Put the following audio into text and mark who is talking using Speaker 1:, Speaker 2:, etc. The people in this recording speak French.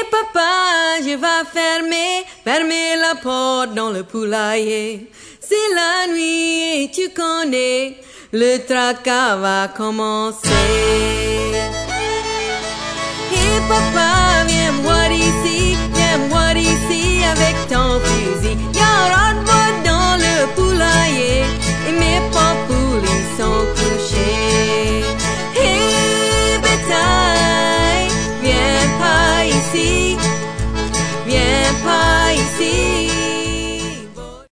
Speaker 1: papa, je vais fermer la porte dans le poulailler. C'est la nuit et tu connais, le tracas va commencer. Et papa, viens me voir ici avec ton fusil. Y'a un rat dans le poulailler et mes papoules ils sont couchés. Et bétail, viens pas ici.